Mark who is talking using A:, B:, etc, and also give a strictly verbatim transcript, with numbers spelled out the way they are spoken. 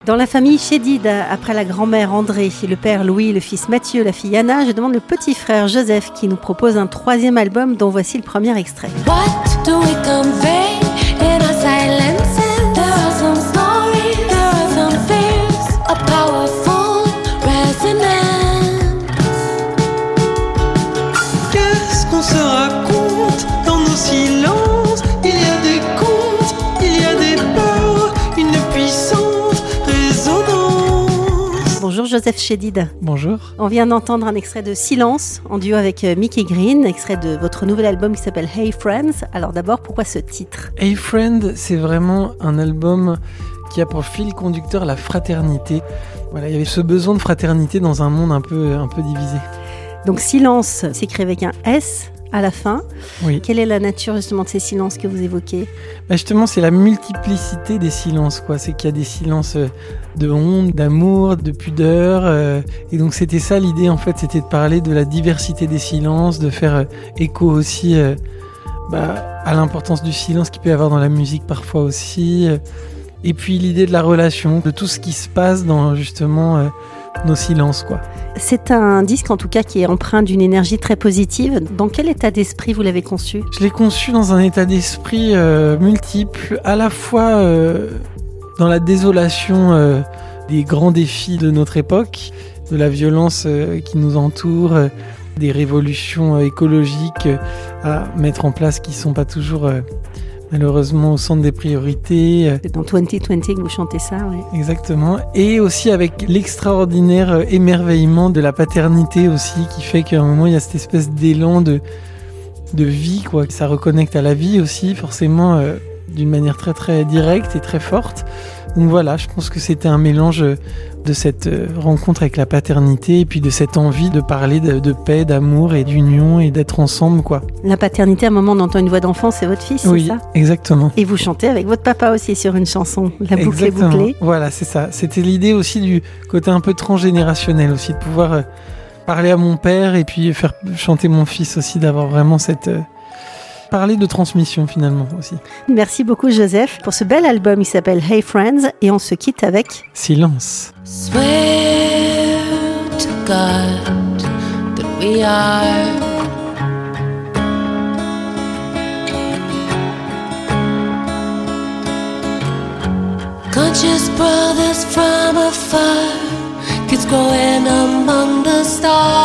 A: Dans la famille Chédid, après la grand-mère André, le père Louis, le fils Mathieu, la fille Anna, je demande le petit frère Joseph qui nous propose un troisième album dont voici le premier extrait.
B: What do we convey in our silences? There are some stories, there are some fears, a powerful resonance.
C: Qu'est-ce qu'on se raconte dans nos silences? Il y a des contes, il y a des peurs, une puissance résonance.
A: Bonjour Joseph Chédid.
D: Bonjour.
A: On vient d'entendre un extrait de Silence en duo avec Mickey Green, extrait de votre nouvel album qui s'appelle Hey Friends. Alors d'abord, pourquoi ce titre?
D: Hey Friend, c'est vraiment un album qui a pour fil conducteur la fraternité. Voilà, il y avait ce besoin de fraternité dans un monde un peu, un peu divisé.
A: Donc Silence s'écrit avec un S à la fin.
D: Oui.
A: Quelle est la nature justement de ces silences que vous évoquez?
D: Bah justement, c'est la multiplicité des silences, quoi. C'est qu'il y a des silences de honte, d'amour, de pudeur. Euh, et donc c'était ça l'idée, en fait, c'était de parler de la diversité des silences, de faire euh, écho aussi euh, bah, à l'importance du silence qu'il peut y avoir dans la musique parfois aussi. Euh, et puis l'idée de la relation, de tout ce qui se passe dans justement euh, nos silences, quoi.
A: C'est un disque en tout cas qui est empreint d'une énergie très positive. Dans quel état d'esprit vous l'avez conçu?
D: Je l'ai conçu dans un état d'esprit euh, multiple, à la fois euh, dans la désolation euh, des grands défis de notre époque, de la violence euh, qui nous entoure, euh, des révolutions euh, écologiques euh, à mettre en place qui ne sont pas toujours euh, malheureusement au centre des priorités.
A: C'est dans vingt vingt que vous chantez ça, oui.
D: Exactement. Et aussi avec l'extraordinaire euh, émerveillement de la paternité aussi, qui fait qu'à un moment, il y a cette espèce d'élan de, de vie, quoi. Ça reconnecte à la vie aussi, forcément, euh, d'une manière très très directe et très forte. Donc voilà, je pense que c'était un mélange de cette rencontre avec la paternité et puis de cette envie de parler de, de paix, d'amour et d'union et d'être ensemble, quoi.
A: La paternité, à un moment on entend une voix d'enfant, c'est votre fils,
D: oui,
A: c'est ça?
D: Exactement.
A: Et vous chantez avec votre papa aussi sur une chanson, La boucle est bouclée.
D: Voilà, c'est ça. C'était l'idée aussi du côté un peu transgénérationnel aussi, de pouvoir euh, parler à mon père et puis faire chanter mon fils aussi, d'avoir vraiment cette... Euh, parler de transmission finalement aussi.
A: Merci beaucoup Joseph pour ce bel album, il s'appelle Hey Friends et on se quitte avec
D: Silence.
B: Swear to God that we are conscious brothers from afar, kids growing among the stars.